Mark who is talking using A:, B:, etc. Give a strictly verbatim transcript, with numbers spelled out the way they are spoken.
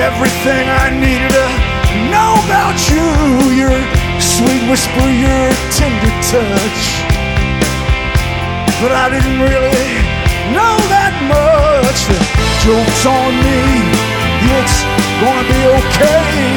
A: everything I needed to know about you. Your sweet whisper, your tender touch. But I didn't really know that much. The joke's on me, it's gonna be okay.